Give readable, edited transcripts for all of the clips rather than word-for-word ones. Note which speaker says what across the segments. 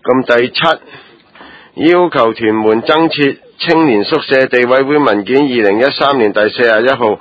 Speaker 1: 咁第七，要求屯門增設青年宿舍，地委會文件2013年第41號，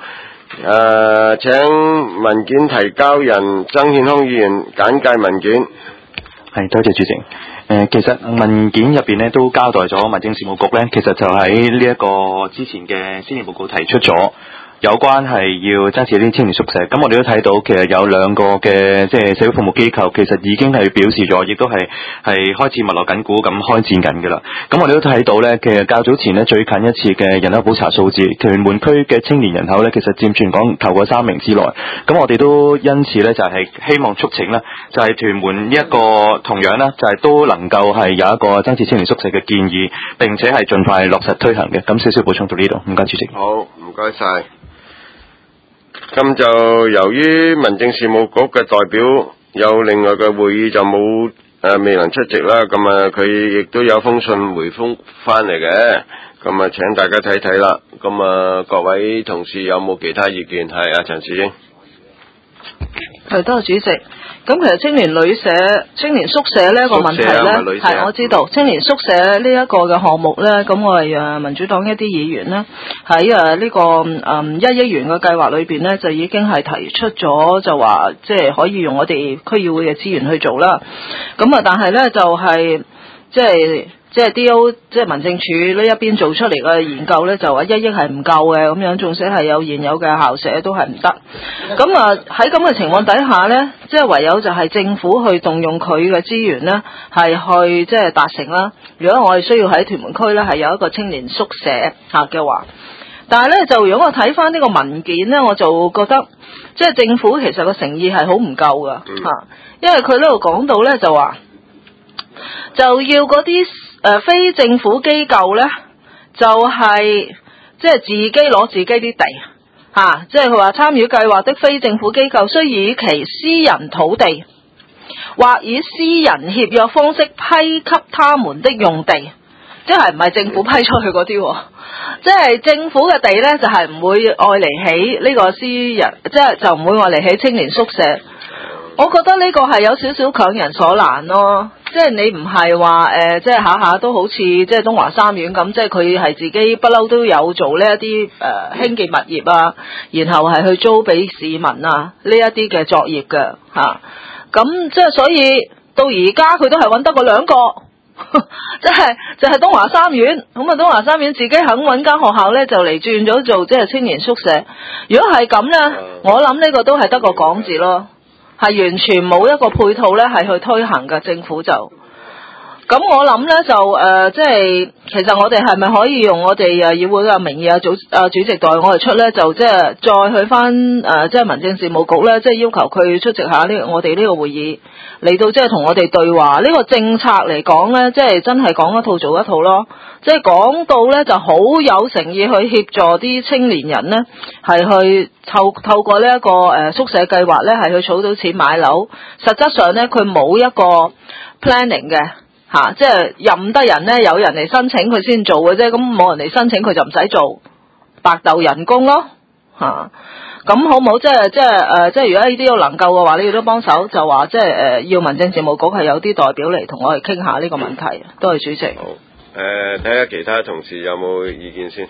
Speaker 1: 請文件提交人曾憲空議員簡介文件。
Speaker 2: 係，多謝主席。其實文件入邊咧都交代咗民政事務局咧，其實就喺呢一個之前嘅施政報告提出咗有關係要增設啲青年宿舍。咁我哋都睇到，其實有兩個嘅即係社會服務機構，其實已經係表示咗，亦都係開始密鑼緊鼓咁開戰緊㗎啦。咁我哋都睇到咧，其實較早前咧最近一次嘅人口普查數字，屯門區嘅青年人口咧，其實佔全港頭嗰3名之內。咁我哋都因此咧就係希望促請咧，就係屯門呢一個同樣咧就係都能夠係有一個增設青年宿舍嘅建議，並且係盡快落實推行嘅。咁少少補充到呢度，唔該主席。
Speaker 1: 好，唔該晒。咁就由於民政事務局嘅代表有另外嘅會議就冇未能出席啦，咁佢亦都有封信回覆翻嚟嘅，咁請大家睇睇啦。咁各位同事有冇其他意見？係陳士英。
Speaker 3: 係，多謝主席。咁其實青年宿舍呢一個問題咧，係我知道青年宿舍呢一個嘅項目咧，咁我哋民主黨一啲議員咧喺呢個1億元嘅計劃裏邊咧，就已經係提出咗，就話即係可以用我哋區議會嘅資源去做啦。咁但係咧就係即係 D.O. 即係民政處呢一邊做出嚟嘅研究咧，就話1億係唔夠嘅，咁樣仲寫係有現有嘅校舍都係唔得。咁喺咁嘅情況底下咧，即係唯有就係政府去動用佢嘅資源咧，係去即係達成啦。如果我哋需要喺屯門區咧係有一個青年宿舍嘅話，但係咧就如果我睇翻呢個文件咧，我就覺得即係政府其實個誠意係好唔夠噶因為佢呢度講到咧就話就要嗰啲非政府機構咧，就係即係自己攞自己啲地即係佢話參與計劃的非政府機構需以其私人土地或以私人協約方式批給他們的用地，即係唔係政府批出去嗰啲，即係政府嘅地咧就係唔會愛嚟起呢個私人，即係就唔會愛嚟起青年宿舍。我覺得呢個係有少少強人所難咯，即係你唔係話即係下下都好似即係東華三院咁，即係佢係自己不嬲都有做呢一啲興建物業啊，然後係去租俾市民啊呢一啲嘅作業嘅咁即係所以到而家佢都係揾得嗰兩個，即係就係東華三院，咁東華三院自己肯揾間學校咧就嚟轉咗做即係青年宿舍。如果係咁咧，我諗呢個都係得個講字咯。係完全冇一個配套咧，係去推行嘅政府就，咁我諗咧就即係其實我哋係咪可以用我哋議會嘅名義主席代我哋出咧，就即係再去翻即係民政事務局咧，即係要求佢出席下我哋呢個會議，嚟到即係同我哋對話。呢個政策嚟講咧，即係真係講一套做一套咯。即係講到咧就好有誠意去協助啲青年人咧，係去透過呢一個宿舍計劃咧，係去儲到錢買樓。實質上咧，佢冇一個 planning 嘅即係任得人咧，有人嚟申請佢先做嘅啫。咁冇人嚟申請佢就唔使做，白鬥人工咯咁好唔好？即係如果呢啲要能夠嘅話，你要都幫手，就話即係要民政事務局係有啲代表嚟同我哋傾下呢個問題。多謝主席。
Speaker 1: 好。睇下其他同事有冇意見先。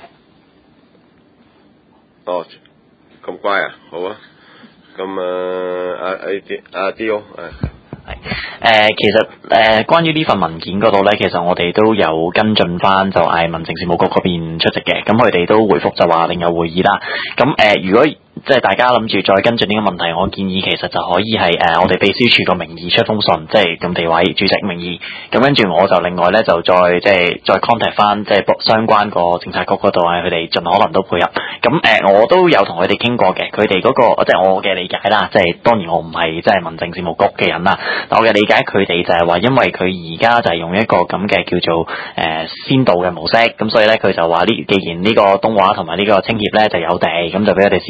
Speaker 1: 哦，咁乖啊，好啊。咁阿 D.O.
Speaker 4: 其實關於呢份文件嗰度咧，其實我哋都有跟進翻，就係民政事務局嗰邊出席嘅，咁佢哋都回覆就話另有會議啦。咁如果即係大家諗住再跟進呢個問題，我建議其實就可以係我哋秘書處個名義出封信，即係咁地位主席名義，咁跟住我就另外咧就再 contact 翻即係相關個政策局嗰度佢哋盡可能都配合。咁我都有同佢哋傾過嘅，佢哋嗰個即係我嘅理解啦，即係當然我唔係即係民政事務局嘅人啦，但我嘅理解佢哋就係話，因為佢而家就係用一個咁嘅叫做先導嘅模式，咁所以咧佢就話既然呢個東華同埋呢個青協咧就有地，咁就俾我哋試咗先。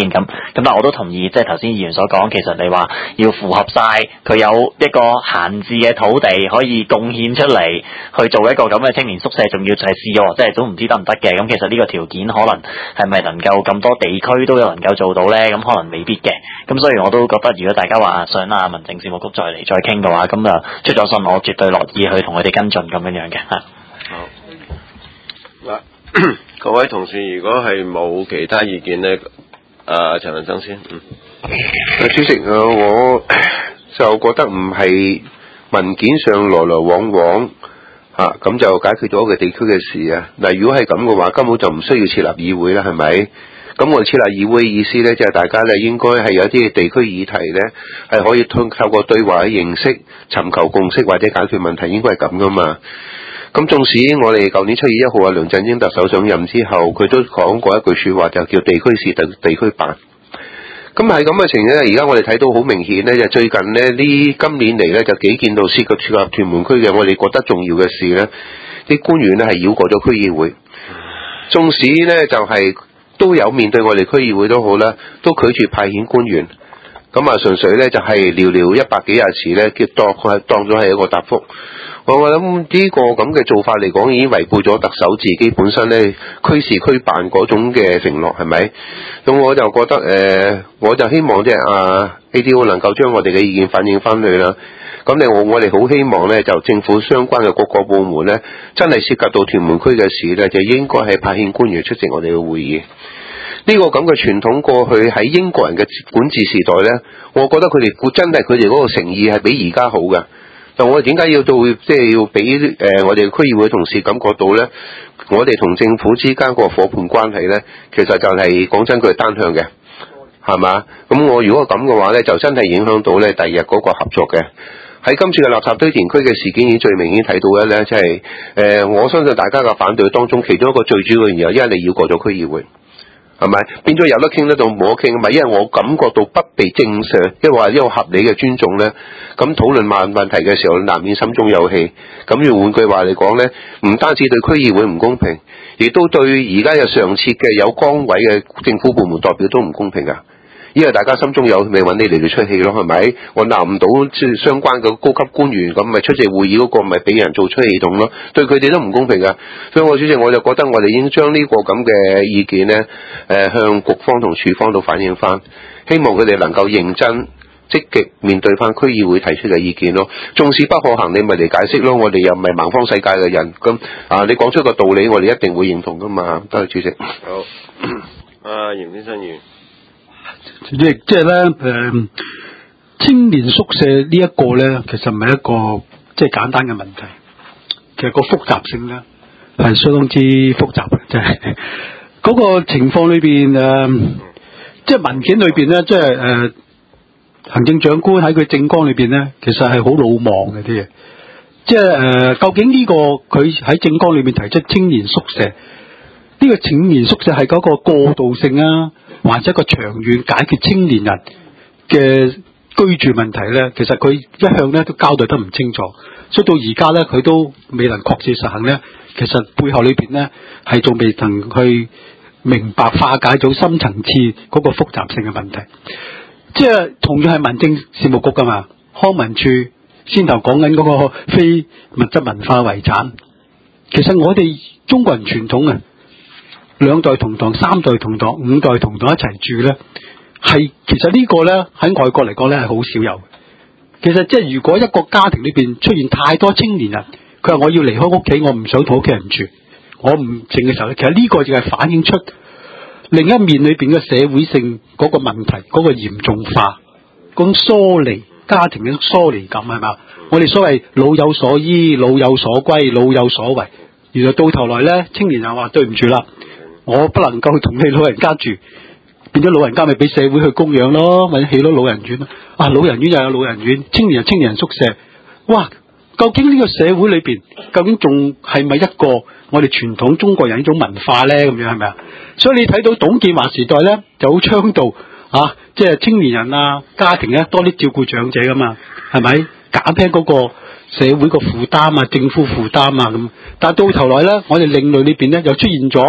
Speaker 4: 先咁。但係我都同意，即係頭先議員所講，其實你話要符合晒佢有一個閒置嘅土地可以貢獻出嚟去做一個咁嘅青年宿舍，仲要就係試喎，即係都唔知得唔得嘅。咁其實呢個條件可能係咪能夠咁多地區都有能夠做到呢？咁可能未必嘅。咁所以我都覺得，如果大家話想民政事務局再傾嘅話，咁就出咗信，我絕對樂意去同佢哋跟進咁樣嘅嚇。
Speaker 1: 好嗱，各位同事，如果係冇其他意見呢，陳文生先。
Speaker 5: 主席，我就覺得唔係文件上來來往往咁就解決咗一個地區嘅事啊。嗱，如果係咁嘅話，根本就唔需要設立議會啦，係咪？咁我哋設立議會嘅意思呢，就係大家呢應該係有啲地區議題呢，係可以透過對話嘅形式尋求共識或者解決問題，應該係咁噶嘛。咁縱使我哋舊年7月1號梁振英特首上任之後，佢都講過一句說話，就叫地區事地區辦。咁係咁嘅情況呢，而家我哋睇到好明顯呢，就最近呢今年嚟呢，就幾件到涉及屯門區嘅我哋覺得重要嘅事呢，啲官員呢係繞過咗區議會，縱使呢就係都有面對我哋區議會都好啦，都拒絕派遣官員。咁純粹呢就係寥寥100幾廿詞呢，當咗係一個答覆。我諗呢個咁嘅做法嚟講，已經違背咗特首自己本身呢區事區辦嗰種嘅承諾，係咪？咁我就覺得我就希望即係ADO 能夠將我哋嘅意見反映翻去啦。咁我哋好希望呢，就政府相關嘅各個部門呢，真係涉及到屯門區嘅事呢，就應該係派遣官員出席我哋嘅會議。呢個咁嘅傳統過去喺英國人嘅管治時代呢，我覺得佢哋真係佢哋嗰個誠意係比而家好嘅。但我哋點解要到即係要俾我哋區議會同事感覺到呢？我哋同政府之間個夥伴關係呢，其實就係講真，佢係單向嘅，係嘛？咁我如果咁嘅話呢，就真係影響到呢第二日嗰個合作嘅。喺今次嘅垃圾堆填區嘅事件已經最明顯睇到嘅呢，即係我相信大家嘅反對當中，其中一個最主要嘅原因，因為你繞過咗區議會。係咪變咗有得傾得到冇得傾？咪因為我感覺到不被正常，因為話一個合理嘅尊重呢。咁討論問題嘅時候，難免心中有氣。咁要換句話嚟講呢，唔單止對區議會唔公平，亦都對而家有常設嘅有崗位嘅政府部門代表都唔公平㗎。因為大家心中有咪揾你嚟到出氣咯，係咪？我鬧唔到相關嘅高級官員，咁咪出席會議嗰個咪俾人做出氣動咯，對佢哋都唔公平㗎。所以我主席我就覺得我哋應將呢個咁嘅意見呢，向局方同處方度反映翻，希望佢哋能夠認真積極面對翻區議會提出嘅意見咯。縱使不可行，你咪嚟解釋咯。我哋又唔係盲方世界嘅人，咁你講出個道理，我哋一定會認同噶嘛。多謝主席。
Speaker 1: 好，嚴先生議員。
Speaker 6: 主席，即係咧，青年宿舍呢一個咧，其實唔係一個即係簡單嘅問題，其實個複雜性咧係相當之複雜嘅，即係嗰個情況裏邊即係文件裏邊咧，即係行政長官喺佢政綱裏邊咧，其實係好魯莽嘅啲嘢，即係究竟呢個佢喺政綱裏邊提出青年宿舍，呢個青年宿舍係嗰個過渡性啊，或者一個長遠解決青年人嘅居住問題呢，其實佢一向咧都交代得唔清楚，所以到而家呢，佢都未能確切實行呢。其實背後裏邊呢，係仲未能去明白化解到深層次嗰個複雜性嘅問題。即係同樣係民政事務局噶嘛，康文署先頭講緊嗰個非物質文化遺產，其實我哋中國人傳統啊，兩代同堂、三代同堂、五代同堂一齊住呢，係其實呢個呢，喺外國嚟講呢係好少有。其實即係如果一個家庭裏邊出現太多青年人，佢話我要離開屋企，我唔想同屋企人住，我唔靜嘅時候咧，其實呢個就係反映出另一面裏邊嘅社會性嗰個問題，嗰個嚴重化，嗰種疏離家庭嘅疏離感係嘛？我哋所謂老有所依、老有所歸、老有所為，原來到頭來呢，青年人話對唔住啦，我不能夠同你老人家住，變咗老人家咪俾社會去供養咯，或者起咗老人院咯。老人院又有老人院，青年人宿舍。哇！究竟呢個社會裏邊，究竟仲係咪一個我哋傳統中國人呢種文化呢？咁樣係咪啊？所以你睇到董建華時代呢，就好倡導即係青年人啊、家庭呢，多啲照顧長者噶嘛，係咪？減輕嗰個社會個負擔啊、政府負擔啊咁。但係到頭來呢，我哋另類裏邊呢，又出現咗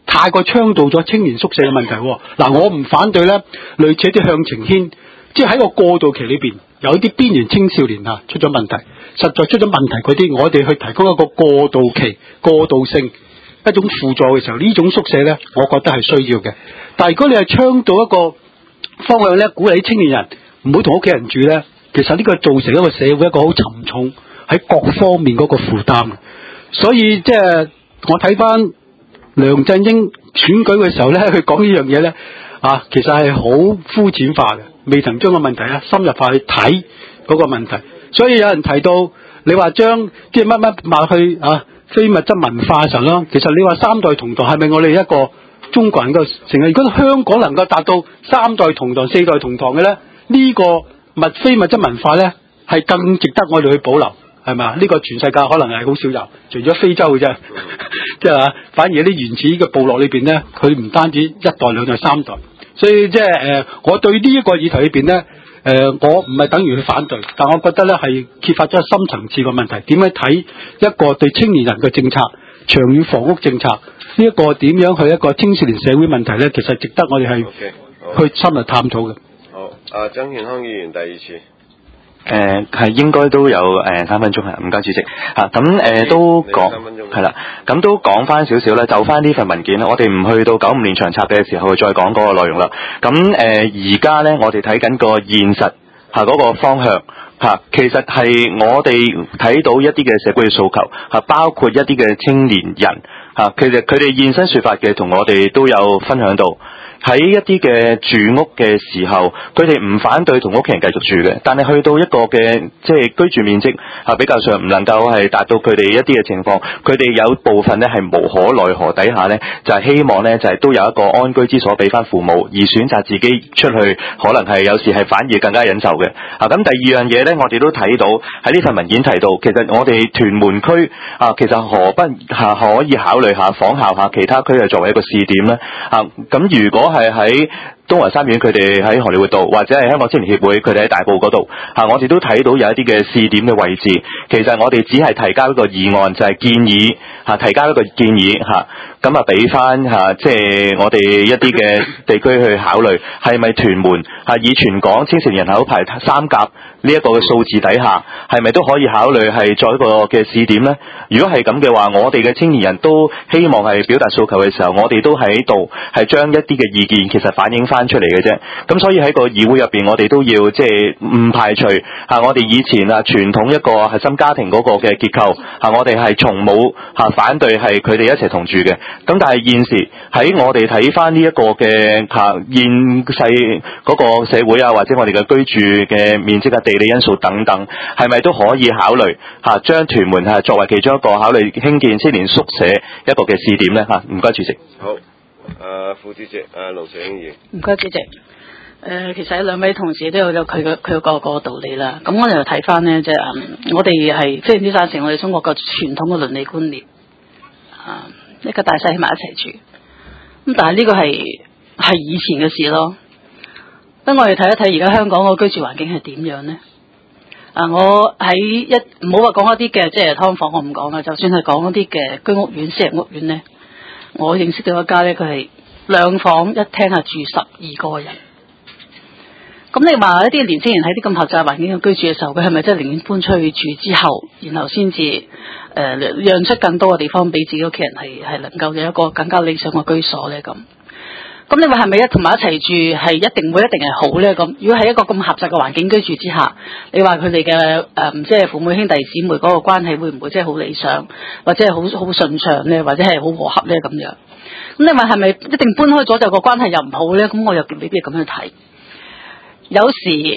Speaker 6: 太過倡導咗青年宿舍嘅問題喎。嗱，我唔反對咧，類似一啲向晴軒，即係喺個過渡期裏邊，有啲邊緣青少年啊出咗問題，實在出咗問題嗰啲，我哋去提供一個過渡期、過渡性一種輔助嘅時候，呢種宿舍咧，我覺得係需要嘅。但係如果你係倡導一個方向咧，鼓勵青年人唔好同屋企人住咧，其實呢個造成一個社會一個好沉重喺各方面嗰個負擔。所以即係我睇翻梁振英選舉嘅時候咧，佢講呢樣嘢咧啊，其實係好膚淺化嘅，未曾將個問題啊深入化去睇嗰個問題。所以有人提到你話將即係乜乜賣去啊非物質文化嘅時候咯，其實你話三代同堂係咪我哋一個中國人嘅成日？如果香港能夠達到三代同堂、四代同堂嘅咧，呢個非物質文化咧係更值得我哋去保留。係嘛？呢個全世界可能係好少有，除咗非洲嘅啫，即係反而啲原始嘅部落裏邊咧，佢唔單止一代、兩代、三代，所以即係我對呢一個議題裏邊咧，我唔係等於去反對，但我覺得咧係揭發咗深層次嘅問題。點樣睇一個對青年人嘅政策、長遠房屋政策呢一個點樣去一個青少年社會問題咧，其實值得我哋係去深入探討嘅。
Speaker 1: 好，曾健康議員第二次。
Speaker 2: 係應該都有3分鐘係，唔該主席嚇。咁都講係啦，咁都講翻少少啦，就翻呢份文件啦。我哋唔去到95年長策嘅時候再講嗰個內容啦。咁而家咧，我哋睇緊個現實嚇嗰個方向嚇，其實係我哋睇到一啲嘅社會訴求嚇，包括一啲嘅青年人嚇，其實佢哋現身說法嘅，同我哋都有分享到。喺一啲嘅住屋嘅時候，佢哋唔反對同屋企人繼續住嘅，但係去到一個嘅即係居住面積比較上唔能夠係達到佢哋一啲嘅情況，佢哋有部分咧係無可奈何底下咧，就係希望咧就係都有一個安居之所俾翻父母，而選擇自己出去，可能係有時係反而更加忍受嘅。咁第二樣嘢咧，我哋都睇到喺呢份文件提到，其實我哋屯門區其實何不可以考慮下仿效下其他區嘅作為一個試點咧？咁如果係喺東華三院佢哋喺荷里活道，或者係香港青年協會佢哋喺大埔嗰度我哋都睇到有一啲嘅試點嘅位置。其實我哋只係提交一個議案，就係建議提交一個建議咁俾翻即係我哋一啲嘅地區去考慮，係咪屯門以全港青少年人口排3甲呢一個嘅數字底下，係咪都可以考慮係作一個嘅試點呢？如果係咁嘅話，我哋嘅青年人都希望係表達訴求嘅時候，我哋都喺度係將一啲嘅意見其實反映翻出嚟嘅啫。咁所以喺個議會入邊，我哋都要即係唔排除我哋以前傳統一個核心家庭嗰個嘅結構我哋係從冇反對係佢哋一齊同住嘅。咁但係現時喺我哋睇翻呢一個嘅現世嗰個社會或者我哋嘅居住嘅面積地理因素等等，係咪都可以考慮將屯門作為其中一個考慮興建青年宿舍一個嘅試點呢？唔該主席。
Speaker 1: 好，副主席盧兆興議員。
Speaker 7: 唔該主席。其實兩位同事都有佢個道理啦。咁我哋又睇翻呢，即係我哋係非常之贊成我哋中國嘅傳統嘅倫理觀念，一家大細喺埋一齊住。咁但係呢個係以前嘅事咯。等我哋睇一睇而家香港個居住環境係點樣呢？我喺唔好話講一啲嘅即係劏房，我唔講啦。就算係講一啲嘅居屋苑、私人屋苑呢，我認識到一家呢，佢係2房1廳係住12個人。咁你話一啲年輕人喺啲咁狹窄環境居住嘅時候，佢係咪真係寧願搬出去住之後，然後先至讓出更多嘅地方俾自己屋企人係能夠有一個更加理想嘅居所呢？咁你話係咪同埋一齊住係一定係好呢？咁如果喺一個咁狹窄嘅環境居住之下，你話佢哋嘅即係父母兄弟姊妹嗰個關係會唔會即係好理想，或者係好順暢呢？或者係好和洽呢？咁樣？咁你話係咪一定搬開咗就個關係又唔好呢？咁我又未必咁樣睇。有時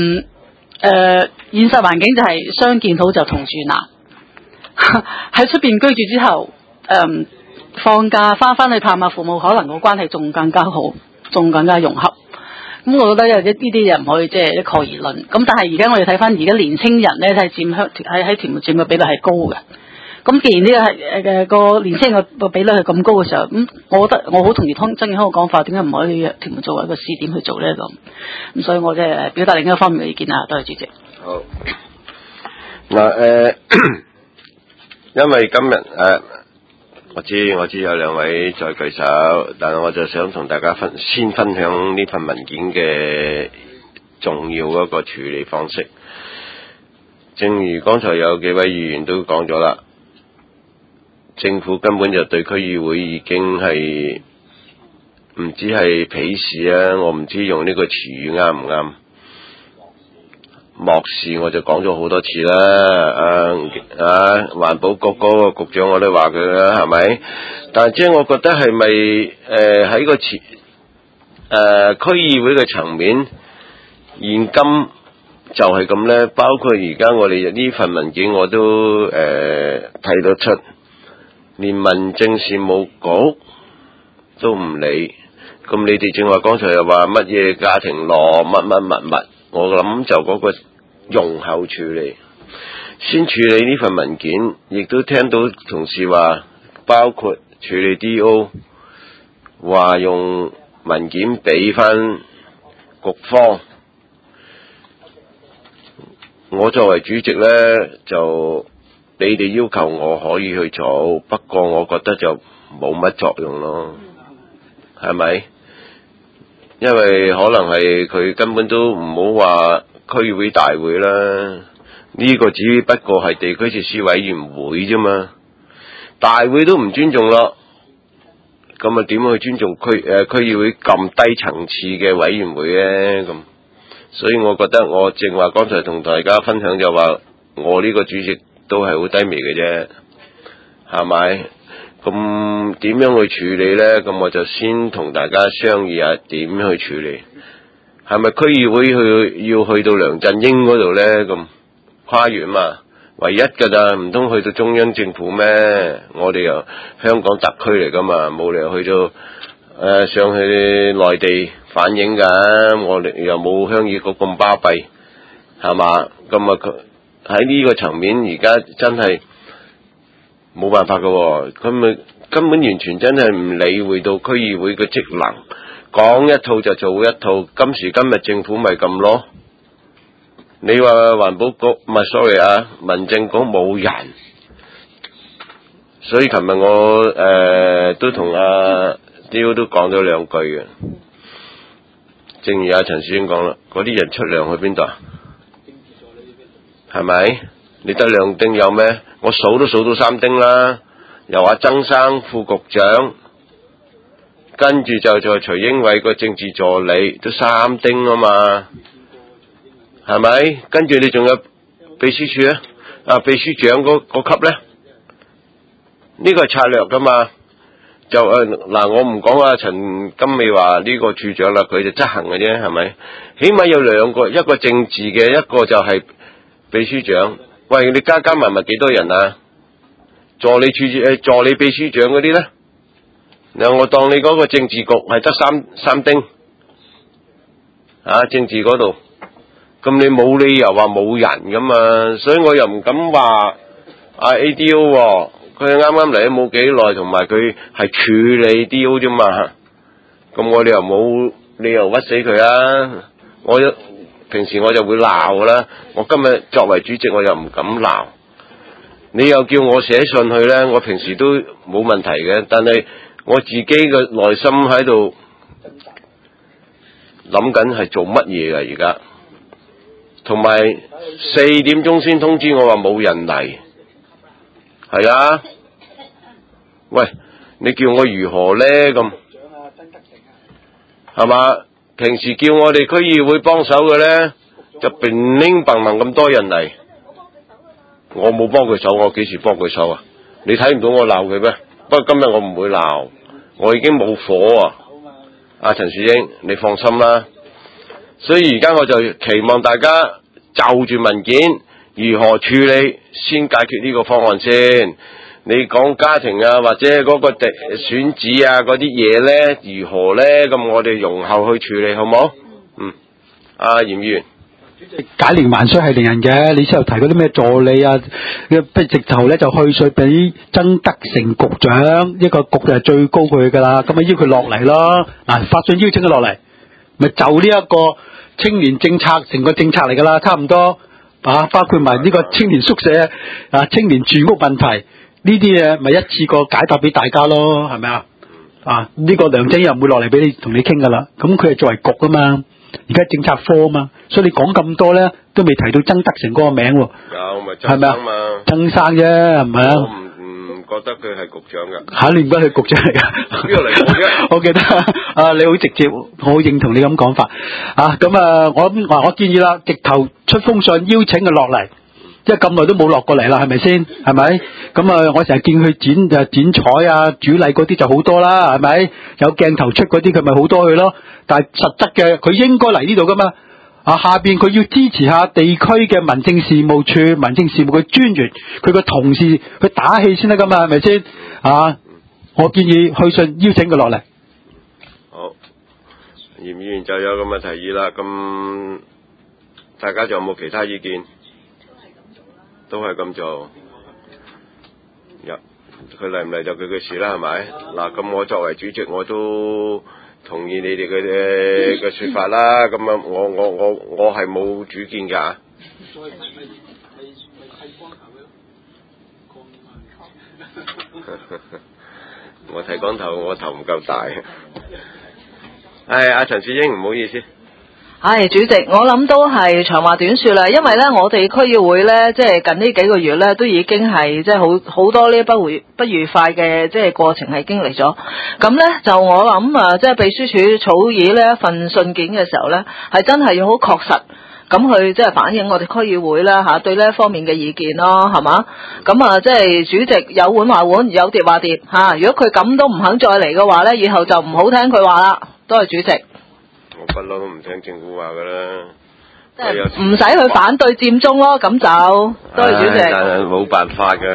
Speaker 7: 現實環境就係相見好就同住難。喺出邊居住之後，放假翻去探下父母，可能個關係仲更加好，仲更加融洽。咁我覺得呢啲嘢唔可以即係一概而論。咁但係而家我哋睇翻而家年青人咧，係喺屯門佔嘅比例係高嘅。咁既然呢個係個年青人個比率係咁高嘅時候，咁我覺得我好同意曾健康嘅講法，點解唔可以屯門作為一個試點去做咧？咁所以我即係表達另一方面嘅意見啊。多謝主席。
Speaker 1: 好。嗱因為今日我知有兩位在舉手，但係我就想同大家先分享呢份文件嘅重要嗰個處理方式。正如剛才有幾位議員都講咗啦，政府根本就對區議會已經係唔知係鄙視啊，我唔知用呢個詞語啱唔啱。漠視我就講咗好多次啦，環保局嗰個局長我都話佢啦，係咪？但係即係我覺得係咪喺個區議會嘅層面，現今就係咁呢？包括而家我哋呢份文件我都睇得出，連民政事務局都唔理。咁你哋正話剛才又話乜嘢家庭樂乜，我諗就嗰個容後處理，先處理呢份文件，亦都聽到同事話，包括處理 D.O. 話用文件俾翻局方。我作為主席呢，就你哋要求我可以去做，不過我覺得就冇乜作用咯，係咪？因為可能係佢根本都唔好話區議會大會啦，呢個只不過係地區設施委員會啫嘛，大會都唔尊重咯，咁啊點去尊重區議會咁低層次嘅委員會呢？咁所以我覺得我正話剛才同大家分享就話，我呢個主席都係好低微嘅啫，係咪？咁點樣去處理呢？咁我就先同大家商議下點去處理。係咪區議會要去到梁振英嗰度呢？咁跨越嘛，唯一㗎咋，唔通去到中央政府咩？我哋又香港特區嚟㗎嘛，冇理由去到上去內地反映㗎。我哋又冇鄉議局咁巴閉，係嘛？咁啊喺呢個層面，而家真係冇辦法㗎喎。佢咪根本完全真係唔理會到區議會嘅職能。講一套就做一套，今時今日政府咪咁咯？你話環保局唔係 sorry 啊，民政局冇人，所以琴日我都同阿刁都講咗兩句嘅。正如阿陳師兄講啦，嗰啲人出糧去邊度啊？係咪？你得兩丁有咩？我數都數到三丁啦，由阿曾生副局長。跟住就徐英偉個政治助理都三丁啊嘛，係咪？跟住你仲有秘書處秘書長嗰級呢？呢個係策略噶嘛？就嗱，我唔講陳金美話呢個處長啦，佢就執行嘅啫，係咪？起碼有兩個，一個政治嘅，一個就係秘書長。喂，你加埋幾多人啊？助理秘書長嗰啲呢？嗱，我當你嗰個政治局係得三丁，政治嗰度，咁你冇理由話冇人噶嘛，所以我又唔敢話ADO，佢啱啱嚟都冇幾耐，同埋佢係處理 DO 啫嘛，咁我哋又冇理由屈死佢啊！平時我就會鬧噶啦，我今日作為主席我又唔敢鬧，你又叫我寫信去呢，我平時都冇問題嘅，但係我自己嘅內心喺度諗緊係做乜嘢㗎而家，同埋4點鐘先通知我話冇人嚟，係啊，喂，你叫我如何呢？咁，係嘛？平時叫我哋區議會幫手嘅呢，就乒铃乓啷咁多人嚟，我冇幫佢手，我幾時幫佢手啊？你睇唔到我鬧佢咩？不過今日我唔會鬧，我已經冇火啊！阿陳樹英，你放心啦。所以而家我就期望大家就住文件如何處理，先解決呢個方案先。你講家庭啊，或者嗰個選址啊嗰啲嘢呢，如何呢？咁我哋容後去處理，好冇？阿嚴議員。
Speaker 6: 解鈴還須係令人嘅，你先又提嗰啲咩助理啊，直頭咧就去水俾曾德成局長，一個局就係最高佢噶啦，咁啊邀佢落嚟咯。嗱，發信邀請佢落嚟，咪就呢一個青年政策成個政策嚟噶啦，差唔多包括埋呢個青年宿舍青年住屋問題， 呢啲嘢咪一次過解答俾大家咯，係咪啊？啊，呢個梁振英又唔會落嚟俾你同你傾噶啦，咁佢係作為局啊嘛，而家政策科啊嘛，所以你講咁多咧，都未提到曾德成嗰個名喎。
Speaker 1: 有咪曾生嘛？
Speaker 6: 曾生啫，係咪啊？
Speaker 1: 我唔覺得佢係局長㗎。
Speaker 6: 嚇，你唔覺得佢局長嚟㗎？
Speaker 1: 邊度嚟過啫？
Speaker 6: 我記得啊，你好直接，我好認同你咁講法啊。咁啊，我建議啦，直頭出封信邀請佢落嚟。即係咁耐都冇落過嚟啦，係咪先？係咪？咁啊，我成日見佢剪彩啊、主禮嗰啲就好多啦，係咪？有鏡頭出嗰啲佢咪好多去咯。但係實質嘅佢應該嚟呢度噶嘛。啊，下邊佢要支持下地區嘅民政事務處、民政事務嘅專員，佢個同事去打氣先得噶嘛，係咪先？啊，我建議去信邀請佢落嚟。
Speaker 1: 好，嚴議員就有咁嘅提議啦。咁大家仲有冇其他意見？都係咁做，佢嚟唔嚟就佢嘅事啦，係咪？嗱，咁我作為主席，我都同意你哋嘅說法啦。咁啊，我係冇主見㗎。我剃光頭，我頭唔夠大。阿陳志英，唔好意思。
Speaker 3: 主席，我諗都係長話短說啦，因為咧我哋區議會咧，即係近呢幾個月咧，都已經係即係好多呢不愉快嘅即係過程係經歷咗。咁咧就我諗啊，即係秘書處草擬呢一份信件嘅時候咧，係真係要好確實咁去即係反映我哋區議會啦對呢一方面嘅意見咯，係嘛？咁啊，即係主席有碗話碗，有碟話碟吓。如果佢咁都唔肯再嚟嘅話咧，以後就唔好聽佢話啦。多謝主席。
Speaker 1: 我不嬲都唔聽政府話㗎啦，
Speaker 3: 即係唔使去反對佔中咯，咁就多謝主席。
Speaker 1: 但係冇辦法嘅。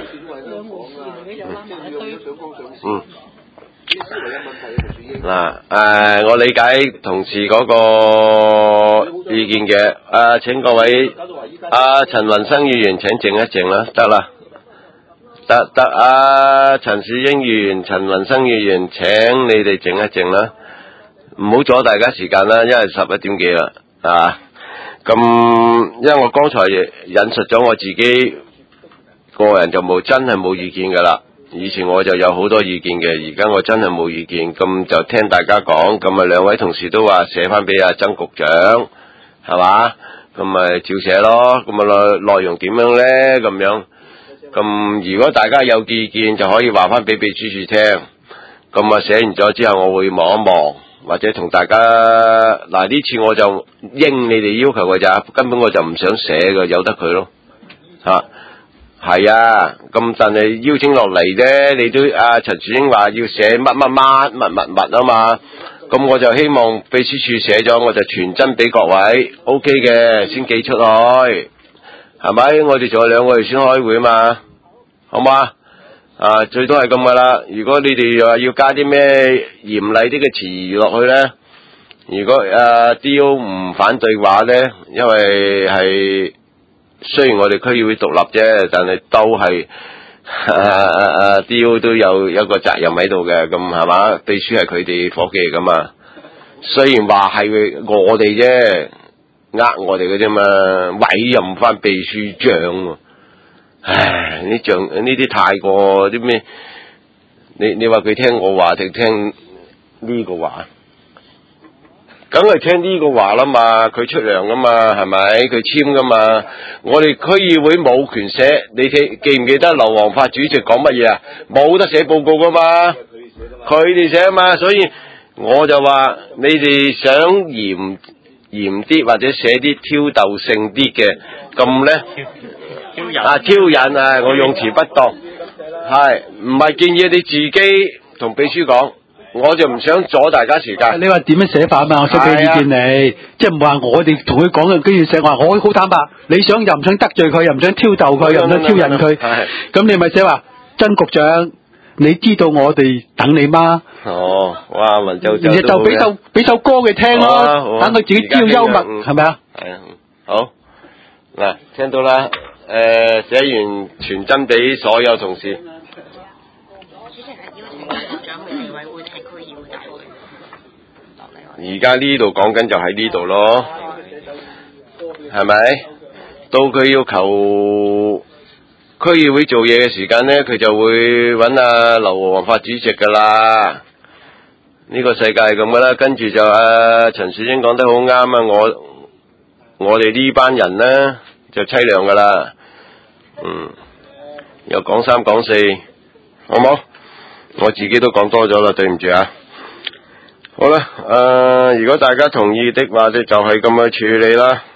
Speaker 1: 嗱，我理解同事嗰個意見嘅。請各位陳雲生議員請靜一靜啦，得啦，得。陳士英議員、陳雲生議員請你哋靜一靜啦。唔好阻大家時間啦，因為11點幾啦，咁因為我剛才引述咗我自己個人就真係冇意見噶啦，以前我就有好多意見嘅，而家我真係冇意見，咁就聽大家講，咁啊兩位同事都話寫翻俾阿曾局長，係嘛，咁咪照寫咯，咁啊內容點樣呢？咁樣，咁如果大家有意見就可以話翻俾秘書處聽，咁啊寫完咗之後我會望一望。或者同大家嗱，呢次我就應你哋要求嘅咋，根本我就唔想寫嘅，由得佢咯係啊，咁但係邀請落嚟咧，你都陳樹英話要寫乜啊嘛，咁我就希望秘書處寫咗，我就傳真俾各位 OK 嘅先寄出去，係咪？我哋仲有2個月先開會啊嘛，好嘛？最多係咁噶啦。如果你哋話要加啲咩嚴厲啲嘅詞語落去咧，如果DO 唔反對話咧，因為係雖然我哋區議會獨立啫，但係都係DO 都有一個責任喺度嘅，咁係嘛？秘書係佢哋伙計嚟噶嘛，雖然話係我哋啫，我哋嘅啫嘛，委任翻秘書長。唉，呢啲太過啲咩？你話佢聽我話定聽呢個話？梗係聽呢個話啦嘛，佢出糧噶嘛，係咪？佢簽噶嘛。我哋區議會冇權寫，你記唔記得劉皇發主席講乜嘢啊？冇得寫報告噶嘛，佢哋寫啊嘛。所以我就話你哋想嚴啲或者寫啲挑逗性啲嘅，咁咧。挑釁啊！我用詞不當，係唔係建議你自己同秘書講？我就唔想阻大家時間。
Speaker 6: 你話點樣寫法嘛？我想俾意見你，即係唔話我哋同佢講嘅，跟住寫話我好坦白，你想又唔想得罪佢，又唔想挑逗佢，又唔想挑釁佢，咁你咪寫話曾局長，你知道我哋等你嗎？
Speaker 1: 哦，哇，文就
Speaker 6: 就俾首歌佢聽咯，等佢自己知道幽默，係咪啊？
Speaker 1: 係啊，好嗱，聽到啦。寫完傳真俾所有同事。
Speaker 8: 主席係邀請局長去地委會定係區議會大會落嚟？
Speaker 1: 而家呢度講緊就喺呢度咯，係咪？到佢要求區議會做嘢嘅時間呢，佢就會揾阿劉和黃發主席噶啦。呢個世界係咁噶啦。跟住就陳樹英講得好啱啊！我哋呢班人呢，就凄涼噶啦。又講三講四，好冇？我自己都講多咗啦，對唔住啊。好啦，如果大家同意的話，就係咁去處理啦。